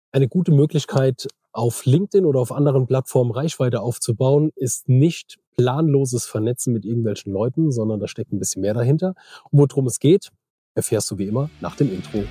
Eine gute Möglichkeit, auf LinkedIn oder auf anderen Plattformen Reichweite aufzubauen, ist nicht planloses Vernetzen mit irgendwelchen Leuten, sondern da steckt ein bisschen mehr dahinter. Und worum es geht, erfährst du wie immer nach dem Intro.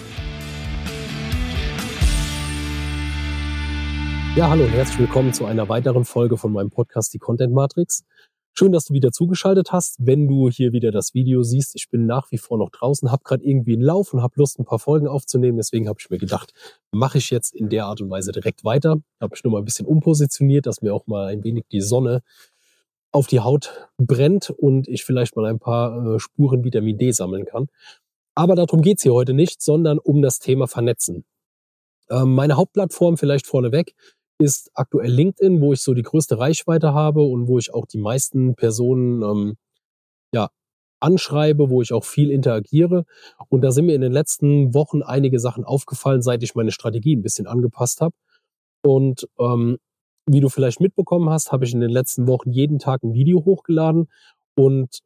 Ja, hallo und herzlich willkommen zu einer weiteren Folge von meinem Podcast, die Content Matrix. Schön, dass du wieder zugeschaltet hast. Wenn du hier wieder das Video siehst, ich bin nach wie vor noch draußen, habe gerade irgendwie einen Lauf und habe Lust, ein paar Folgen aufzunehmen. Deswegen habe ich mir gedacht, mache ich jetzt in der Art und Weise direkt weiter. Habe mich nur mal ein bisschen umpositioniert, dass mir auch mal ein wenig die Sonne auf die Haut brennt und ich vielleicht mal ein paar Spuren Vitamin D sammeln kann. Aber darum geht's hier heute nicht, sondern um das Thema Vernetzen. Meine Hauptplattform vielleicht vorneweg ist aktuell LinkedIn, wo ich so die größte Reichweite habe und wo ich auch die meisten Personen ja, anschreibe, wo ich auch viel interagiere. Und da sind mir in den letzten Wochen einige Sachen aufgefallen, seit ich meine Strategie ein bisschen angepasst habe. Und wie du vielleicht mitbekommen hast, habe ich in den letzten Wochen jeden Tag ein Video hochgeladen und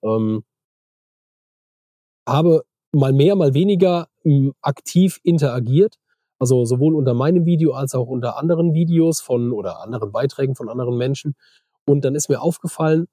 habe mal mehr, mal weniger aktiv interagiert. Also sowohl unter meinem Video als auch unter anderen Videos von oder anderen Beiträgen von anderen Menschen. Und dann ist mir aufgefallen,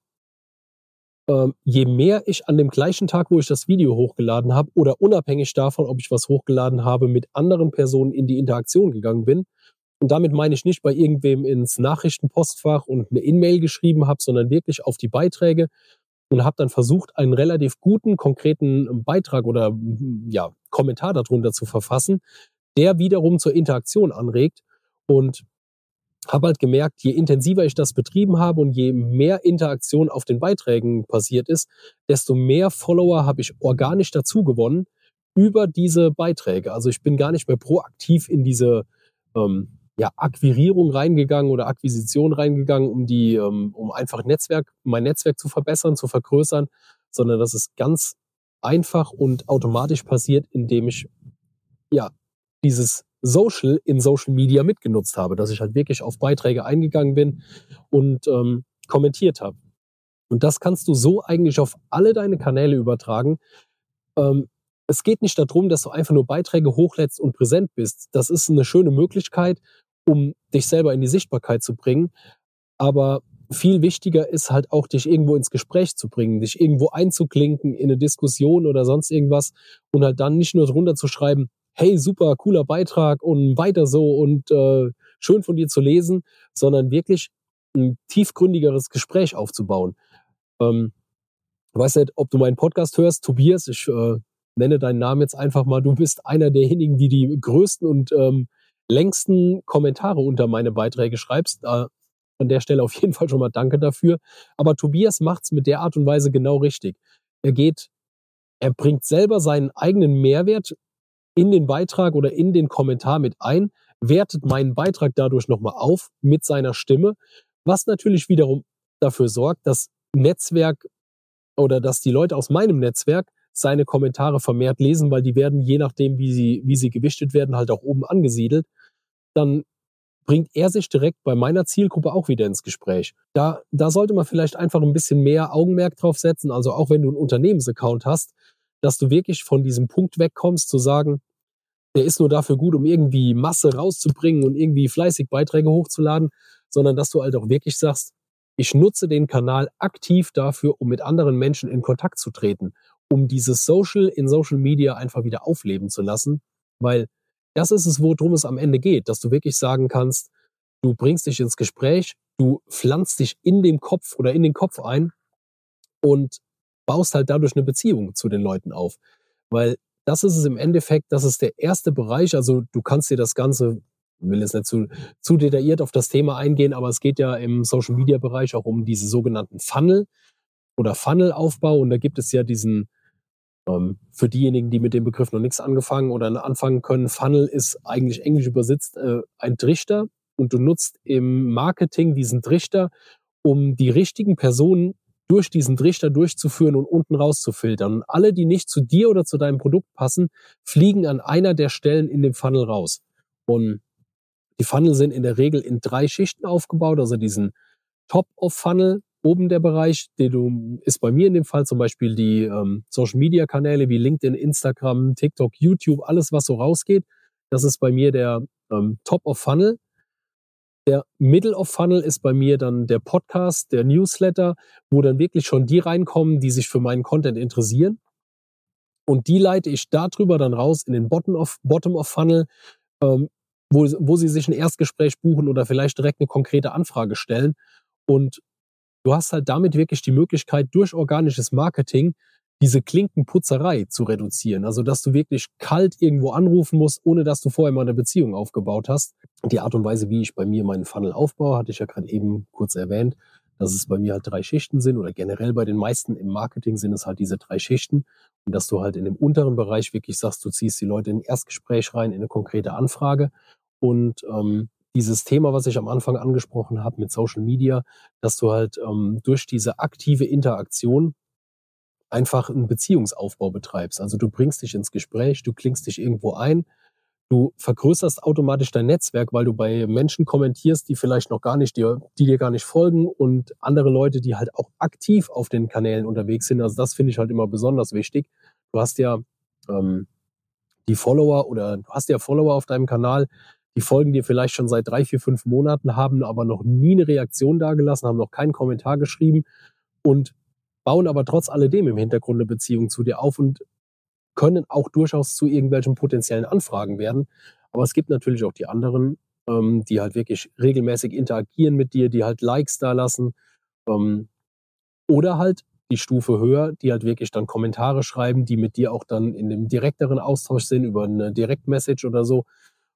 je mehr ich an dem gleichen Tag, wo ich das Video hochgeladen habe, oder unabhängig davon, ob ich was hochgeladen habe, mit anderen Personen in die Interaktion gegangen bin. Und damit meine ich nicht bei irgendwem ins Nachrichtenpostfach und eine E-Mail geschrieben habe, sondern wirklich auf die Beiträge und habe dann versucht, einen relativ guten, konkreten Beitrag oder ja, Kommentar darunter zu verfassen, der wiederum zur Interaktion anregt. Und habe halt gemerkt, je intensiver ich das betrieben habe und je mehr Interaktion auf den Beiträgen passiert ist, desto mehr Follower habe ich organisch dazu gewonnen über diese Beiträge. Also ich bin gar nicht mehr proaktiv in diese Akquirierung reingegangen oder Akquisition reingegangen, um einfach mein Netzwerk zu verbessern, zu vergrößern, sondern das ist ganz einfach und automatisch passiert, indem ich ja dieses Social in Social Media mitgenutzt habe, dass ich halt wirklich auf Beiträge eingegangen bin und kommentiert habe. Und das kannst du so eigentlich auf alle deine Kanäle übertragen. Es geht nicht darum, dass du einfach nur Beiträge hochlädst und präsent bist. Das ist eine schöne Möglichkeit, um dich selber in die Sichtbarkeit zu bringen. Aber viel wichtiger ist halt auch, dich irgendwo ins Gespräch zu bringen, dich irgendwo einzuklinken in eine Diskussion oder sonst irgendwas und halt dann nicht nur drunter zu schreiben, hey, super, cooler Beitrag und weiter so und schön von dir zu lesen, sondern wirklich ein tiefgründigeres Gespräch aufzubauen. Ich weiß nicht, ob du meinen Podcast hörst, Tobias, ich nenne deinen Namen jetzt einfach mal. Du bist einer derjenigen, die die größten und längsten Kommentare unter meine Beiträge schreibst. An der Stelle auf jeden Fall schon mal danke dafür. Aber Tobias macht's mit der Art und Weise genau richtig. Er bringt selber seinen eigenen Mehrwert in den Beitrag oder in den Kommentar mit ein, wertet meinen Beitrag dadurch nochmal auf mit seiner Stimme, was natürlich wiederum dafür sorgt, dass Netzwerk oder dass die Leute aus meinem Netzwerk seine Kommentare vermehrt lesen, weil die werden, je nachdem, wie sie gewichtet werden, halt auch oben angesiedelt. Dann bringt er sich direkt bei meiner Zielgruppe auch wieder ins Gespräch. Da sollte man vielleicht einfach ein bisschen mehr Augenmerk drauf setzen, also auch wenn du einen Unternehmensaccount hast, dass du wirklich von diesem Punkt wegkommst, zu sagen, der ist nur dafür gut, um irgendwie Masse rauszubringen und irgendwie fleißig Beiträge hochzuladen, sondern dass du halt auch wirklich sagst, ich nutze den Kanal aktiv dafür, um mit anderen Menschen in Kontakt zu treten, um dieses Social in Social Media einfach wieder aufleben zu lassen, weil das ist es, worum es am Ende geht, dass du wirklich sagen kannst, du bringst dich ins Gespräch, du pflanzt dich in dem Kopf oder in den Kopf ein und baust halt dadurch eine Beziehung zu den Leuten auf. Weil das ist es im Endeffekt, das ist der erste Bereich. Also du kannst dir das Ganze, ich will jetzt nicht zu detailliert auf das Thema eingehen, aber es geht ja im Social-Media-Bereich auch um diese sogenannten Funnel oder Funnelaufbau. Und da gibt es ja diesen, für diejenigen, die mit dem Begriff noch nichts angefangen oder anfangen können, Funnel ist eigentlich englisch übersetzt ein Trichter. Und du nutzt im Marketing diesen Trichter, um die richtigen Personen durch diesen Trichter durchzuführen und unten rauszufiltern. Und alle, die nicht zu dir oder zu deinem Produkt passen, fliegen an einer der Stellen in dem Funnel raus. Und die Funnel sind in der Regel in 3 Schichten aufgebaut, also diesen Top-of-Funnel, oben der Bereich, ist bei mir in dem Fall zum Beispiel die Social-Media-Kanäle wie LinkedIn, Instagram, TikTok, YouTube, alles, was so rausgeht. Das ist bei mir der Top of Funnel. Der Middle of Funnel ist bei mir dann der Podcast, der Newsletter, wo dann wirklich schon die reinkommen, die sich für meinen Content interessieren. Und die leite ich darüber dann raus in den Bottom of Funnel, wo sie sich ein Erstgespräch buchen oder vielleicht direkt eine konkrete Anfrage stellen. Und du hast halt damit wirklich die Möglichkeit, durch organisches Marketing diese Klinkenputzerei zu reduzieren. Also, dass du wirklich kalt irgendwo anrufen musst, ohne dass du vorher mal eine Beziehung aufgebaut hast. Die Art und Weise, wie ich bei mir meinen Funnel aufbaue, hatte ich ja gerade eben kurz erwähnt, dass es bei mir halt 3 Schichten sind oder generell bei den meisten im Marketing sind es halt diese 3 Schichten. Und dass du halt in dem unteren Bereich wirklich sagst, du ziehst die Leute in ein Erstgespräch rein, in eine konkrete Anfrage. Und dieses Thema, was ich am Anfang angesprochen habe mit Social Media, dass du halt durch diese aktive Interaktion einfach einen Beziehungsaufbau betreibst. Also du bringst dich ins Gespräch, du klingst dich irgendwo ein, du vergrößerst automatisch dein Netzwerk, weil du bei Menschen kommentierst, die vielleicht noch gar nicht die dir gar nicht folgen und andere Leute, die halt auch aktiv auf den Kanälen unterwegs sind. Also das finde ich halt immer besonders wichtig. Du hast ja die Follower oder du hast ja Follower auf deinem Kanal, die folgen dir vielleicht schon seit 3, 4, 5 Monaten, haben aber noch nie eine Reaktion dagelassen, haben noch keinen Kommentar geschrieben und bauen aber trotz alledem im Hintergrund eine Beziehung zu dir auf und können auch durchaus zu irgendwelchen potenziellen Anfragen werden. Aber es gibt natürlich auch die anderen, die halt wirklich regelmäßig interagieren mit dir, die halt Likes da lassen. Oder halt die Stufe höher, die halt wirklich dann Kommentare schreiben, die mit dir auch dann in dem direkteren Austausch sind, über eine Direktmessage oder so.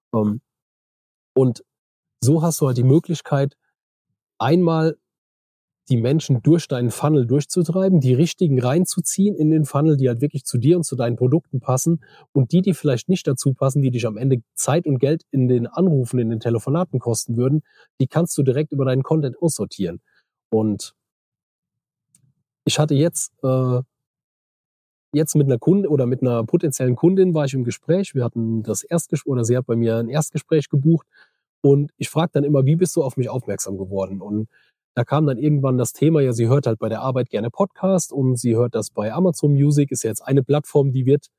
Und so hast du halt die Möglichkeit, einmal die Menschen durch deinen Funnel durchzutreiben, die richtigen reinzuziehen in den Funnel, die halt wirklich zu dir und zu deinen Produkten passen und die vielleicht nicht dazu passen, die dich am Ende Zeit und Geld in den Anrufen, in den Telefonaten kosten würden, die kannst du direkt über deinen Content aussortieren. Und ich hatte jetzt mit einer Kundin oder mit einer potenziellen Kundin war ich im Gespräch. Wir hatten das Erstgespräch oder sie hat bei mir ein Erstgespräch gebucht und ich frage dann immer, wie bist du auf mich aufmerksam geworden? Und da kam dann irgendwann das Thema, ja, sie hört halt bei der Arbeit gerne Podcast und sie hört das bei Amazon Music, ist ja jetzt eine Plattform,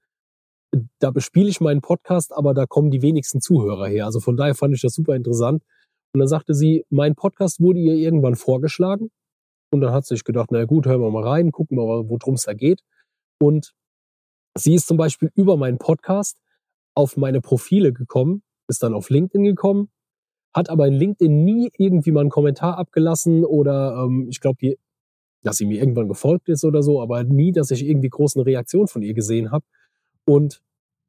da bespiele ich meinen Podcast, aber da kommen die wenigsten Zuhörer her. Also von daher fand ich das super interessant. Und dann sagte sie, mein Podcast wurde ihr irgendwann vorgeschlagen und dann hat sie sich gedacht, na gut, hören wir mal rein, gucken wir mal, worum es da geht. Und sie ist zum Beispiel über meinen Podcast auf meine Profile gekommen, ist dann auf LinkedIn gekommen, hat aber in LinkedIn nie irgendwie mal einen Kommentar abgelassen oder ich glaube, dass sie mir irgendwann gefolgt ist oder so, aber nie, dass ich irgendwie groß eine Reaktion von ihr gesehen habe. Und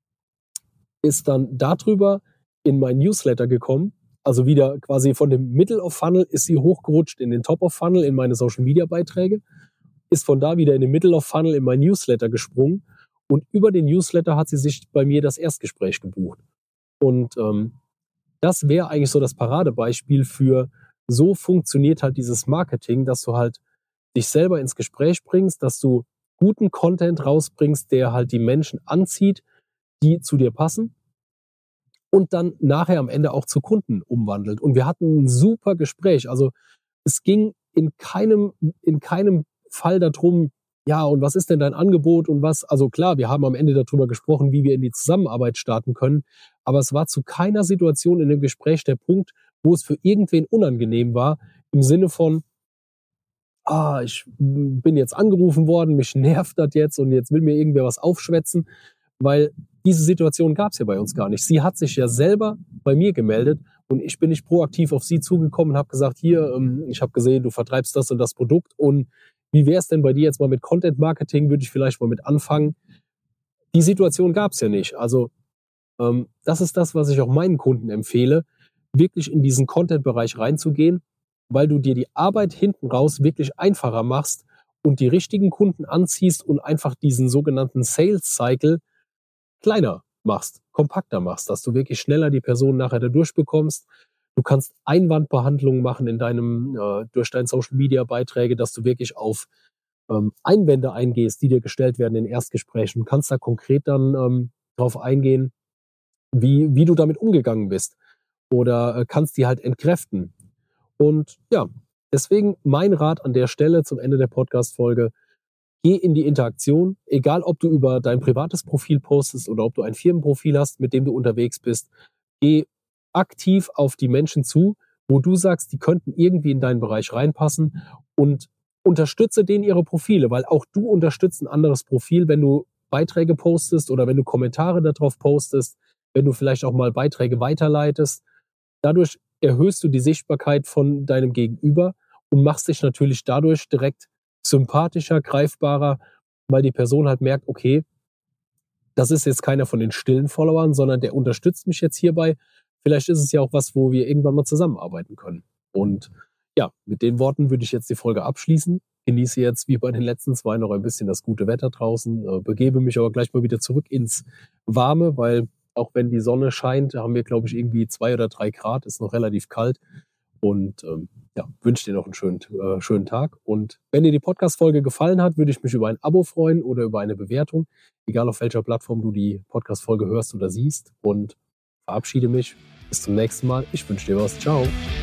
ist dann darüber in mein Newsletter gekommen. Also wieder quasi von dem Middle of Funnel ist sie hochgerutscht in den Top of Funnel in meine Social Media Beiträge, ist von da wieder in den Middle of Funnel in mein Newsletter gesprungen und über den Newsletter hat sie sich bei mir das Erstgespräch gebucht. Und das wäre eigentlich so das Paradebeispiel für, so funktioniert halt dieses Marketing, dass du halt dich selber ins Gespräch bringst, dass du guten Content rausbringst, der halt die Menschen anzieht, die zu dir passen und dann nachher am Ende auch zu Kunden umwandelt. Und wir hatten ein super Gespräch. Also es ging in keinem Fall darum, ja, und was ist denn dein Angebot und was, also klar, wir haben am Ende darüber gesprochen, wie wir in die Zusammenarbeit starten können, aber es war zu keiner Situation in dem Gespräch der Punkt, wo es für irgendwen unangenehm war, im Sinne von, ich bin jetzt angerufen worden, mich nervt das jetzt und jetzt will mir irgendwer was aufschwätzen, weil diese Situation gab es ja bei uns gar nicht. Sie hat sich ja selber bei mir gemeldet und ich bin nicht proaktiv auf sie zugekommen und habe gesagt, hier, ich habe gesehen, du vertreibst das und das Produkt und wie wäre es denn bei dir jetzt mal mit Content Marketing, würde ich vielleicht mal mit anfangen. Die Situation gab es ja nicht. Also das ist das, was ich auch meinen Kunden empfehle, wirklich in diesen Content-Bereich reinzugehen, weil du dir die Arbeit hinten raus wirklich einfacher machst und die richtigen Kunden anziehst und einfach diesen sogenannten Sales-Cycle kleiner machst, kompakter machst, dass du wirklich schneller die Person nachher da durchbekommst. Du kannst Einwandbehandlungen machen durch deine Social-Media-Beiträge, dass du wirklich auf Einwände eingehst, die dir gestellt werden in Erstgesprächen. Du kannst da konkret dann drauf eingehen, wie du damit umgegangen bist oder kannst die halt entkräften. Und ja, deswegen mein Rat an der Stelle zum Ende der Podcast-Folge, geh in die Interaktion, egal ob du über dein privates Profil postest oder ob du ein Firmenprofil hast, mit dem du unterwegs bist. Geh aktiv auf die Menschen zu, wo du sagst, die könnten irgendwie in deinen Bereich reinpassen, und unterstütze denen ihre Profile, weil auch du unterstützt ein anderes Profil, wenn du Beiträge postest oder wenn du Kommentare darauf postest, wenn du vielleicht auch mal Beiträge weiterleitest. Dadurch erhöhst du die Sichtbarkeit von deinem Gegenüber und machst dich natürlich dadurch direkt sympathischer, greifbarer, weil die Person halt merkt, okay, das ist jetzt keiner von den stillen Followern, sondern der unterstützt mich jetzt hierbei. Vielleicht ist es ja auch was, wo wir irgendwann mal zusammenarbeiten können. Und ja, mit den Worten würde ich jetzt die Folge abschließen. Genieße jetzt wie bei den letzten zwei noch ein bisschen das gute Wetter draußen, begebe mich aber gleich mal wieder zurück ins Warme, weil auch wenn die Sonne scheint, haben wir, glaube ich, irgendwie 2 oder 3 Grad, ist noch relativ kalt. Und ja, wünsche dir noch einen schönen Tag. Und wenn dir die Podcast-Folge gefallen hat, würde ich mich über ein Abo freuen oder über eine Bewertung, egal auf welcher Plattform du die Podcast-Folge hörst oder siehst. Und verabschiede mich. Bis zum nächsten Mal. Ich wünsche dir was. Ciao.